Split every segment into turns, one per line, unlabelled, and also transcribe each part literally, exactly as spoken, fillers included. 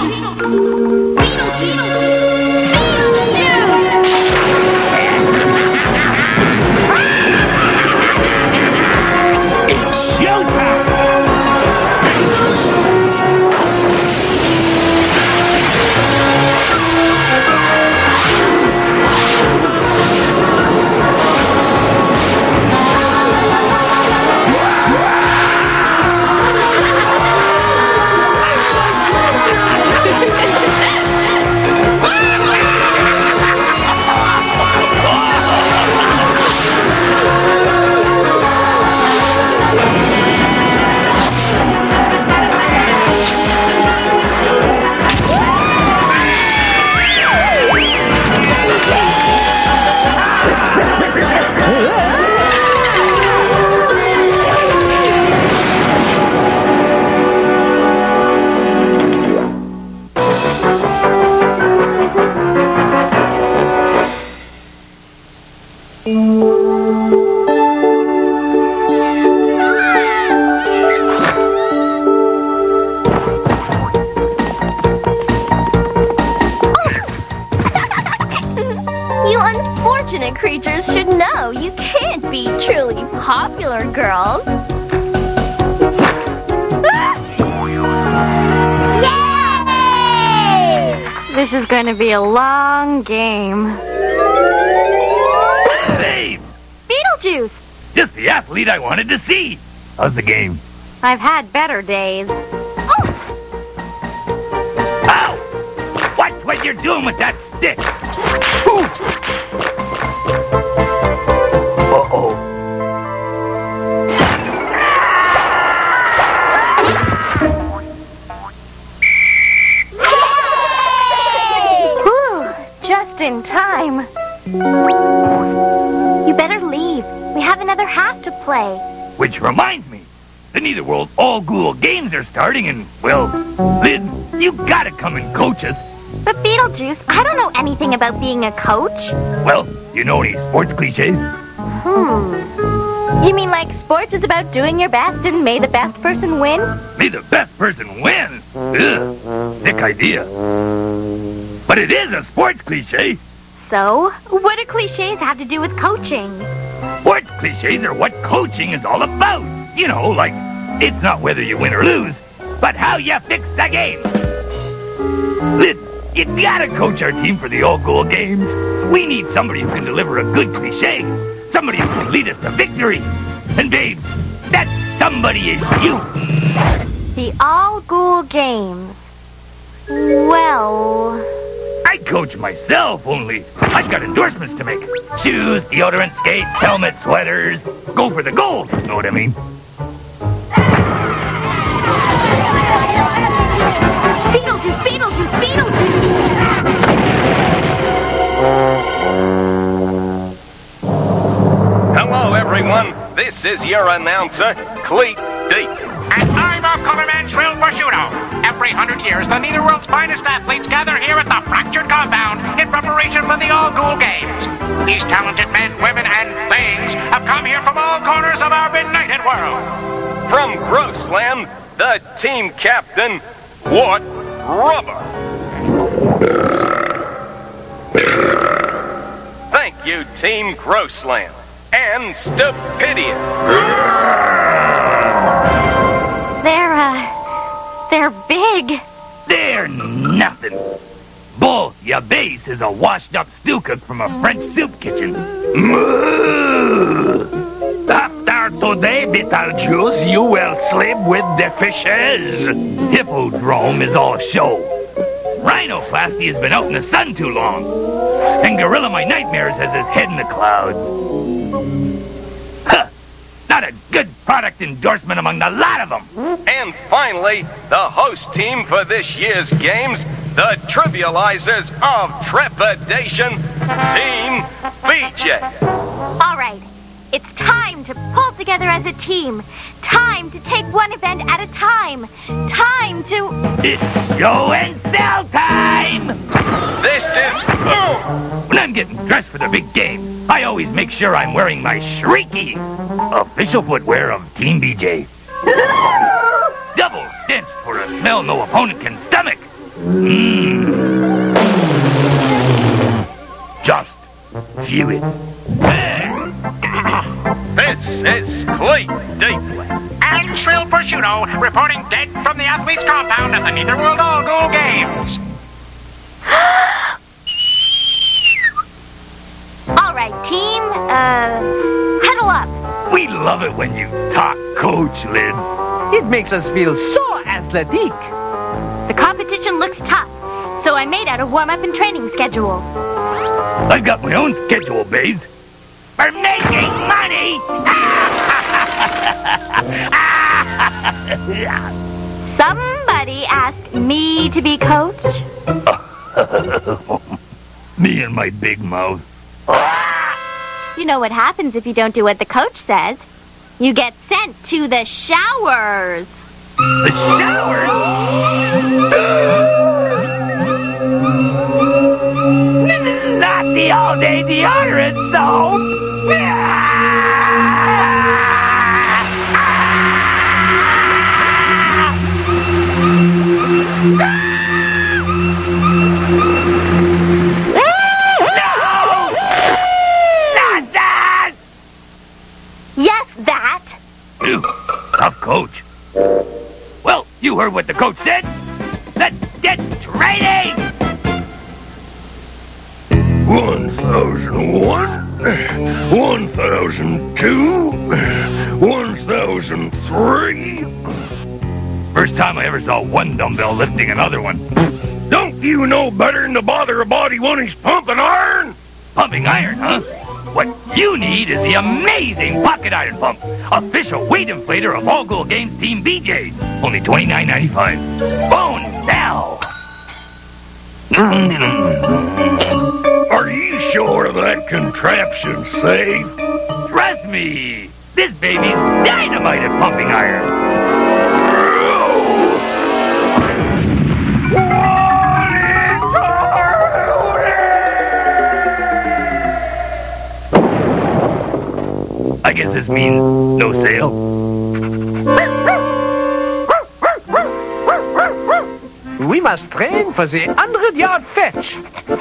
Beetlejuice! Beetlejuice!
Creatures should know you can't be truly popular, girls. Yay!
This is going to be a long game.
Babe!
Beetlejuice!
Just the athlete I wanted to see. How's the game?
I've had better days.
Oh! Ow! Watch what you're doing with that stick. Ooh. Uh-oh.
Whew, just in time. You better leave. We have another half to play.
Which reminds me, the Netherworld All-Ghoul Games are starting and, well, Lynn, you gotta come and coach us.
But Beetlejuice, I don't know anything about being a coach.
Well, you know any sports cliches?
Hmm. You mean like sports is about doing your best and may the best person win?
May the best person win? Ugh, sick idea. But it is a sports cliche.
So, what do cliches have to do with coaching?
Sports cliches are what coaching is all about. You know, like, it's not whether you win or lose, but how you fix the game. Listen, you gotta coach our team for the All-Ghoul Games. We need somebody who can deliver a good cliche. Somebody who can lead us to victory. And babe, that somebody is you.
The All-Ghoul Games. Well...
I coach myself, only I've got endorsements to make. Shoes, deodorant, skates, helmets, sweaters. Go for the gold, know what I mean?
Beetlejuice, Beetlejuice, Beetlejuice!
Hello, everyone. This is your announcer, Cleet Deep.
And I'm our colorman, Shrill Prosciutto. Every hundred years, the Netherworld's finest athletes gather here at the Fractured Compound in preparation for the All-Ghoul Games. These talented men, women, and things have come here from all corners of our benighted world.
From Grossland, the team captain, Wart Rubber. Thank you, Team Grossland. And Stupidia.
They're, uh, they're big.
They're nothing. Bull, your base is a washed-up stew cook from a French soup kitchen. After today, Beetlejuice, you will sleep with the fishes. Hippodrome is all show. Rhinoplasty has been out in the sun too long. And Gorilla My Nightmares has his head in the clouds. Huh. Not a good product endorsement among the lot of them.
And finally, the host team for this year's games, the Trivializers of Trepidation, Team B J.
All right. It's time to pull together as a team. Time to take one event at a time. Time to...
It's show and sell time!
This is... Oh.
When I'm getting dressed for the big game, I always make sure I'm wearing my Shrieky, official footwear of Team B J. Double stench for a smell no opponent can stomach. Hewitt.
This is Cleat Deeply.
And Shrill Prosciutto reporting dead from the athletes' compound at the Netherworld All Ghoul Games.
All right, team. Uh, huddle up.
We love it when you talk, Coach Liz.
It makes us feel so athletic.
The competition looks tough, so I made out a warm-up and training schedule.
I've got my own schedule, Baze. For making money!
Somebody asked me to be coach?
Me and my big mouth.
You know what happens if you don't do what the coach says. You get sent to the showers.
The showers? This is not the all-day deodorant soap.
Yes, that.
Ew, tough coach. Well, you heard what the coach said. Let's get training!
One thousand one, one thousand two, one thousand three.
First time I ever saw one dumbbell lifting another one.
Don't you know better than to bother a body when he's pumping iron?
Pumping iron, huh? What you need is the amazing Pocket Iron Pump, official weight inflator of All Ghoul Games Team B J. Only twenty-nine ninety-five. Phone now.
Are you sure that contraption's safe?
Trust me, this baby's dynamite at pumping iron. I guess this means no sale.
We must train for the hundred-yard fetch.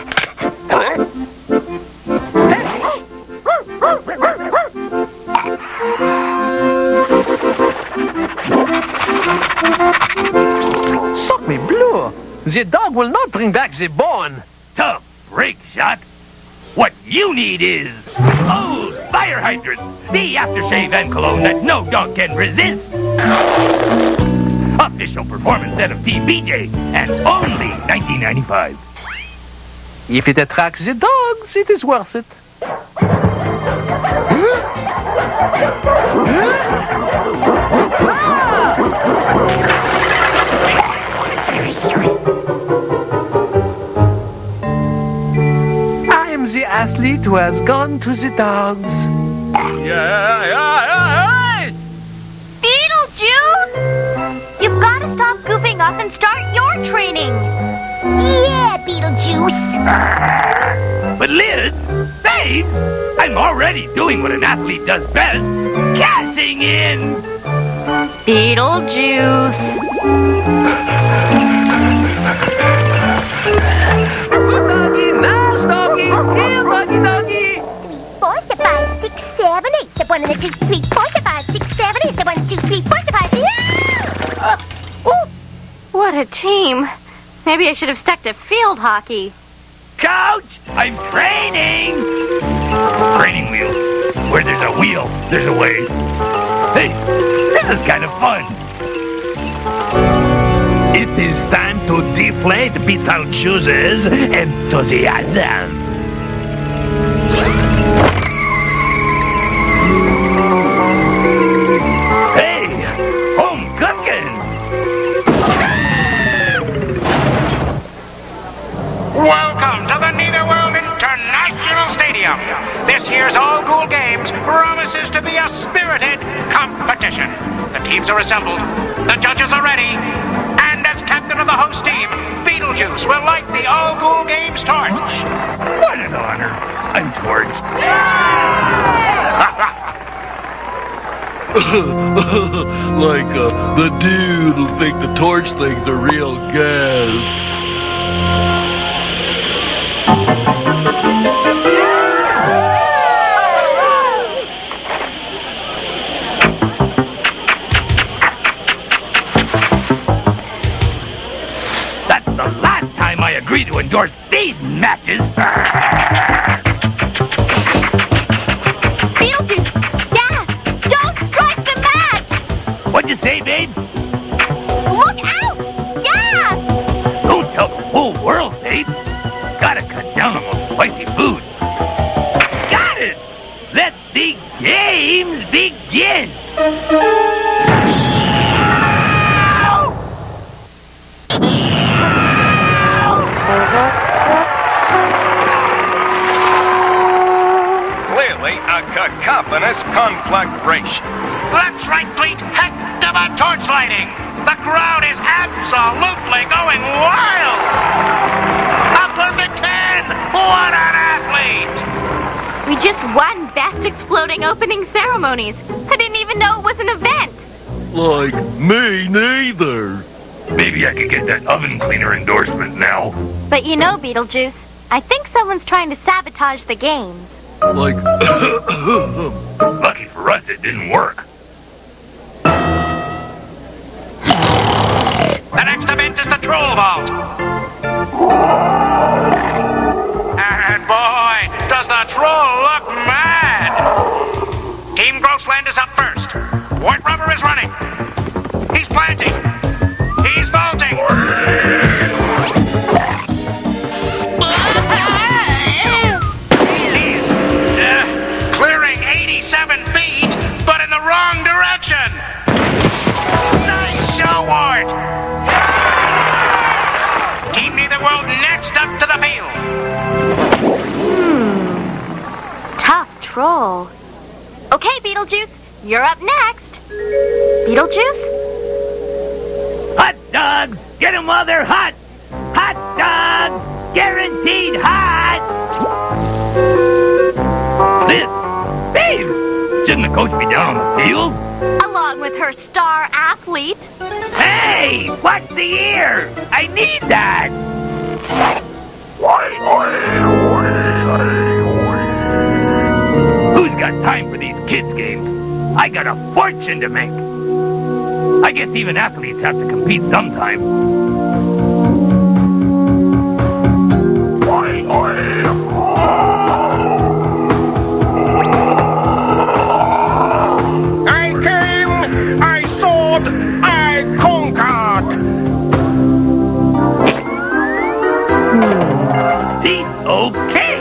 Suck me blue. The dog will not bring back the bone.
Tough break shot. What you need is old fire hydrant, the aftershave and cologne that no dog can resist. Official performance set of Team B J, and only nineteen ninety-five.
If it attracts the dogs, it is worth it. I am the athlete who has gone to the dogs.
Yeah, yeah, yeah, hey!
Beetlejuice! You've got to stop goofing off and start your training.
Yeah, Beetlejuice.
But Liz, babe, I'm already doing what an athlete does best, cashing in.
Beetlejuice.
Good doggy, nice doggy, here doggy doggy.
Four to five, six, seven, eight. Step one and a two, three, four to five, six, seven, eight. Step one, two, three, four to five. Yeah! Uh, oh.
What a team. Maybe I should have stuck to field hockey.
Coach, I'm training. Training wheel. Where there's a wheel, there's a way. Hey, this is kind of fun.
It is time to deflate Beetlejuice's enthusiasm.
Hey, home cooking.
Welcome to the Netherworld International Stadium. This year's All Ghoul Games promises to be a spirited competition. The teams are assembled, the judges are ready, and as captain of the host team, Beetlejuice will light the All Ghoul Games torch.
What an honor. I'm torched.
Like uh, the dude who think the torch thing's a real gas.
the last time I agreed to endorse these matches.
Beetlejuice, gas! Don't strike the match!
What'd you say, babe?
Look out! Gas!
Don't tell the whole world, babe. Gotta cut down on those spicy foods. Got it! Let the games begin!
Clearly a cacophonous conflagration.
That's right, Fleet. Heck of a torch lighting. The crowd is absolutely going wild. A perfect ten. What an athlete.
We just won Best Exploding Opening Ceremonies. I didn't even know it was an event.
Like, me neither.
Maybe I could get that oven cleaner endorsement now.
But you know, Beetlejuice, I think someone's trying to sabotage the games.
Like,
Lucky for us, it didn't work.
The next event is the Troll Vault. And boy, does the troll look mad. Team Grossland is up first. White Rubber is running. He's planting. He's vaulting. He's uh, clearing eighty-seven feet, but in the wrong direction. Nice show, Ward. Team Netherworld next up to the field.
Hmm. Tough troll. Okay, Beetlejuice, you're up next. Beetlejuice?
Hot dogs! Get them while they're hot! Hot dogs! Guaranteed hot! This, babe! Shouldn't the coach be down on the field?
Along with her star athlete.
Hey! Watch the ear! I need that! Who's got time for these kids' games? I got a fortune to make! I guess even athletes have to compete sometime.
I came, I sought, I conquered.
Piece okay!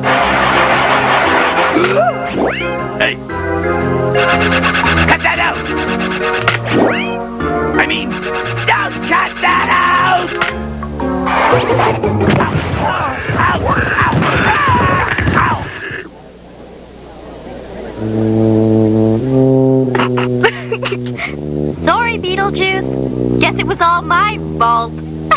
Hey! Cut that out! I mean, don't cut that out! Ow! Ow! Ow!
Sorry, Beetlejuice. Guess it was all my fault.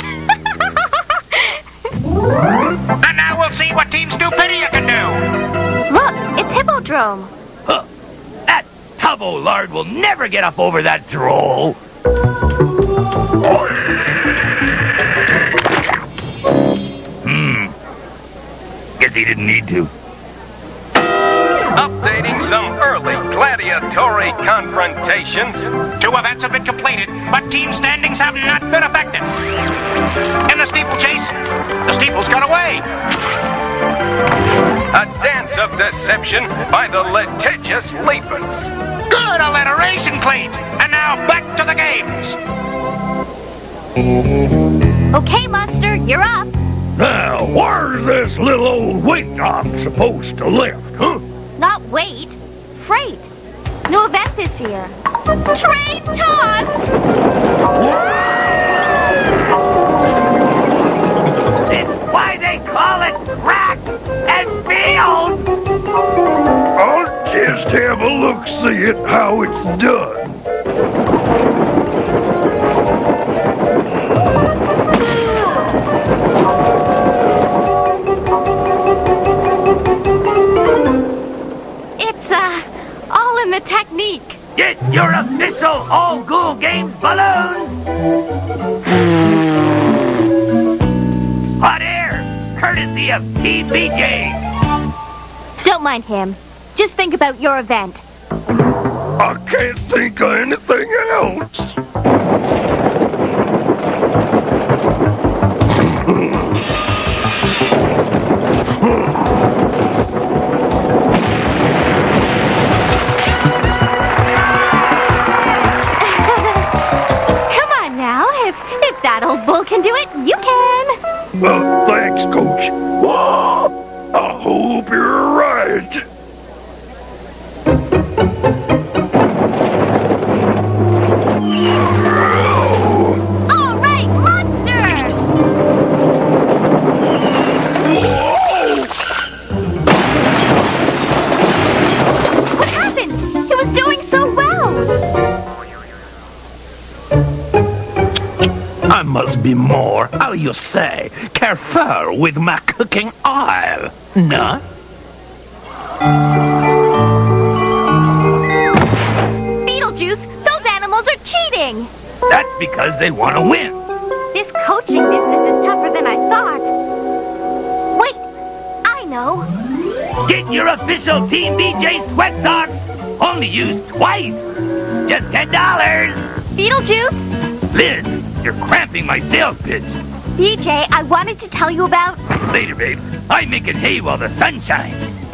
And now we'll see what Team Stupidia can do.
Look, it's Hippodrome.
Huh. That Tubbo Lard will never get up over that troll. Hmm. Guess he didn't need to.
Updating some early gladiatory confrontations.
Two events have been completed, but team standings have not been affected. In the steeplechase, the steeples got away.
A dance of deception by the litigious leapers.
Good alliteration, Cleat. And now back to the games.
Okay, Monster, you're up.
now, where's this little old weight dog supposed to lift, huh?
Not weight, freight. New event this year. Train toss!
It's why they call it crack and field!
I'll just have a look-see at how it's done.
It's, uh, all in the technique.
Get your official All Ghoul Games balloons! Hot air, courtesy of T B J.
Don't mind him. Just think about your event.
I can't think of anything else. Uh, thanks, Coach. Whoa! I hope you're right.
All right, monster!
Whoa!
What happened? He was doing so well.
I must be more, how you say, careful with my cooking oil. No?
Beetlejuice, those animals are cheating.
That's because they want to win.
This coaching business is tougher than I thought. Wait, I know.
Get your official Team B J sweat socks. Only used twice. Just ten dollars.
Beetlejuice,
Liz, you're cramping my sales pitch.
B J, I wanted to tell you about...
Later, babe. I'm making hay while the sun shines.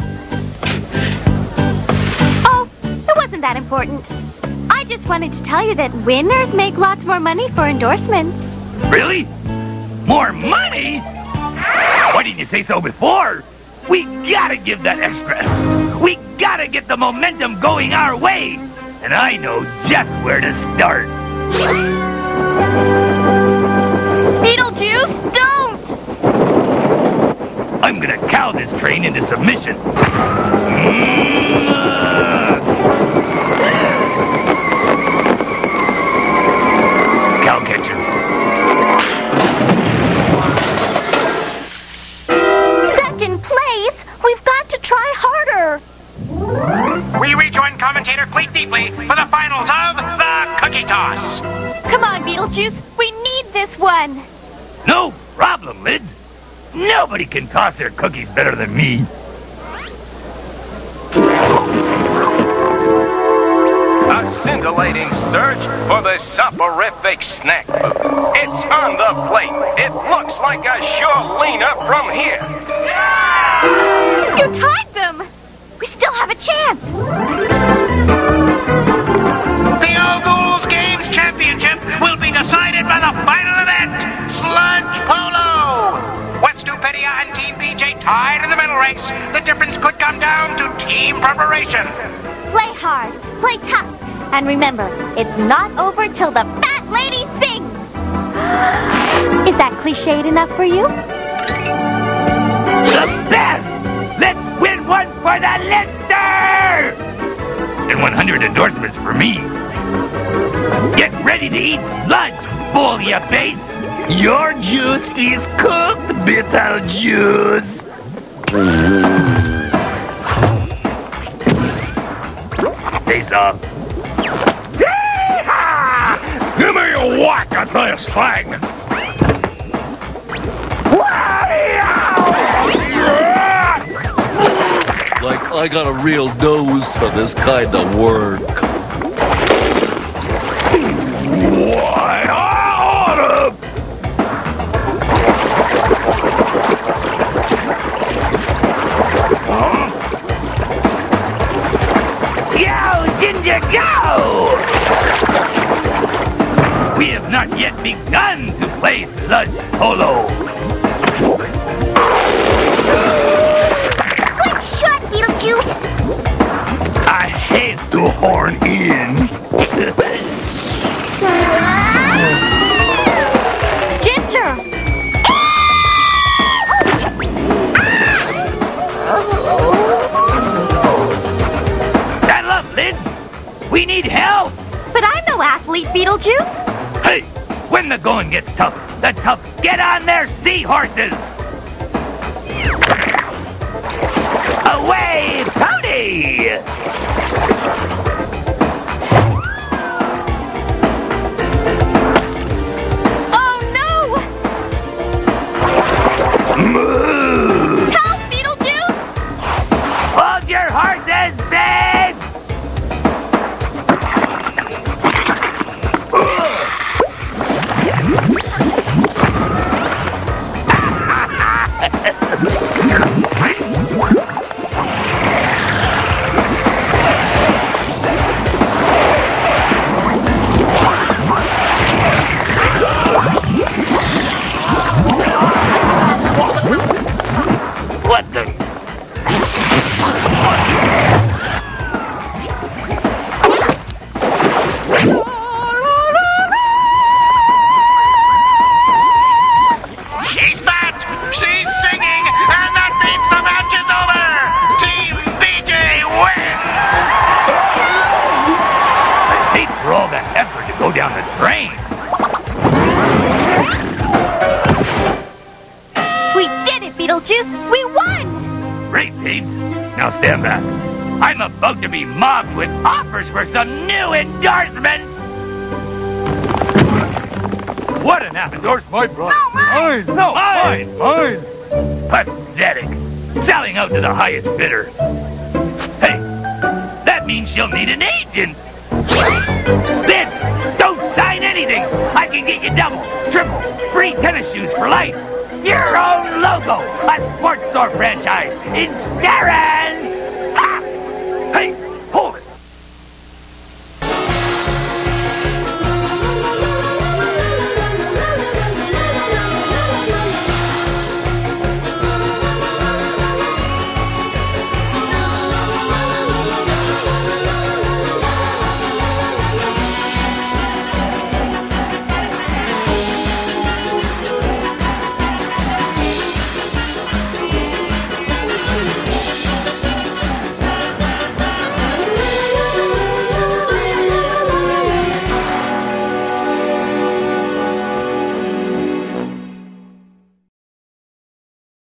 Oh, it wasn't that important. I just wanted to tell you that winners make lots more money for endorsements.
Really? More money? Why didn't you say so before? We gotta give that extra. We gotta get the momentum going our way. And I know just where to start.
Beetlejuice, don't!
I'm gonna cow this train into submission. Mm. Cow catcher.
Second place? We've got to try harder.
We rejoin commentator Cleet Deeply for the finals of the Cookie Toss.
Come on, Beetlejuice. We need this one.
No problem, Liz. Nobody can toss their cookies better than me.
A scintillating search for the soporific snack food. It's on the plate. It looks like a sure lean-up from here.
You tied them. We still have a chance.
The All Ghouls Games Championship will be decided by the final event, Sludge Polo. With Stupidia and Team B J tied in the middle race, the difference could come down to team preparation.
Play hard, play tough, and remember, it's not over till the fat lady sings. Is that cliched enough for you?
The best! Let's win one for the Lister! And one hundred endorsements for me. Get ready to eat sludge, fool ya face! Your juice is cooked, Beetlejuice! Face off. Yee-haw!
Give me a whack at this thing.
Like I got a real nose for this kind of work.
Why, I oughta...
Go, Ginger, go! We have not yet begun to play sludge polo.
Good shot, Beetlejuice.
I hate to horn in.
Ginger!
Saddle up, Liz. We need help.
But I'm no athlete, Beetlejuice.
Hey, when the going gets tough, the tough get on their seahorses. Away, pony!
Oh no!
Moo!
Help, Beetlejuice!
Hold your horses, Liz! What the?
She's fat, she's singing, and that means the match is over. Team B J wins.
I hate for all that effort to go down the drain.
We did it, Beetlejuice! We won!
Great, Pete. Now stand back. I'm about to be mobbed with offers for some new endorsements. What an endorse my brother.
No, mine!
No, mine! Mine! Pathetic. Selling out to the highest bidder. Hey, that means she'll need an agent. Then, don't sign anything. I can get you double, triple, free tennis shoes for life. Your own logo, a sports store franchise in Starrett!